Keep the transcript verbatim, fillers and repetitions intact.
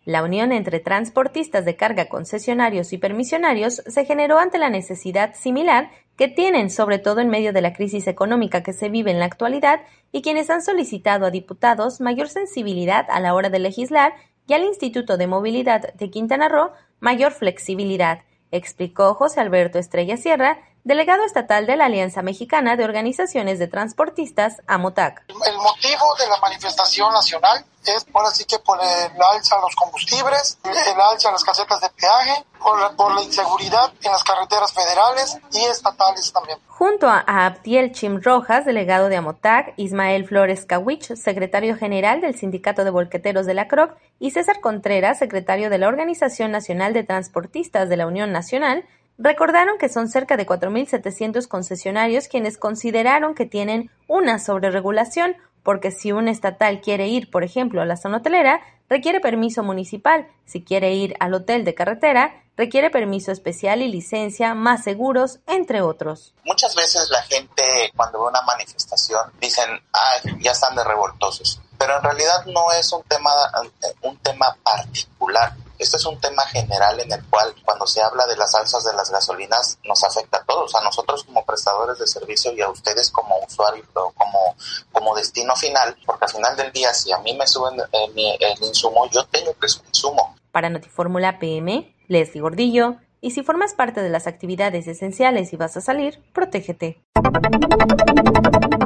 La unión entre transportistas de carga, concesionarios y permisionarios se generó ante la necesidad similar que tienen, sobre todo en medio de la crisis económica que se vive en la actualidad, y quienes han solicitado a diputados mayor sensibilidad a la hora de legislar y al Instituto de Movilidad de Quintana Roo mayor flexibilidad, explicó José Alberto Estrella Sierra, delegado estatal de la Alianza Mexicana de Organizaciones de Transportistas, AMOTAC. El motivo de la manifestación nacional es, ahora sí que por el alza a los combustibles, el alza a las casetas de peaje, por la, por la inseguridad en las carreteras federales y estatales también. Junto a Abdiel Chim Rojas, delegado de AMOTAC, Ismael Flores Kawich, secretario general del Sindicato de Volqueteros de la C R O C, y César Contreras, secretario de la Organización Nacional de Transportistas de la Unión Nacional, recordaron que son cerca de cuatro mil setecientos concesionarios quienes consideraron que tienen una sobreregulación, porque si un estatal quiere ir, por ejemplo, a la zona hotelera, requiere permiso municipal. Si quiere ir al hotel de carretera, requiere permiso especial y licencia, más seguros, entre otros. Muchas veces la gente, cuando ve una manifestación, dicen, ah, ya están de revoltosos. Pero en realidad no es un tema, un tema particular. Este es un tema general en el cual, cuando se habla de las alzas de las gasolinas, nos afecta a todos, a nosotros como prestadores de servicio y a ustedes como usuarios, como, como destino final, porque al final del día, si a mí me suben el, el insumo, yo tengo que subir insumo. Para Notifórmula P M, Leslie Gordillo, y si formas parte de las actividades esenciales y vas a salir, protégete.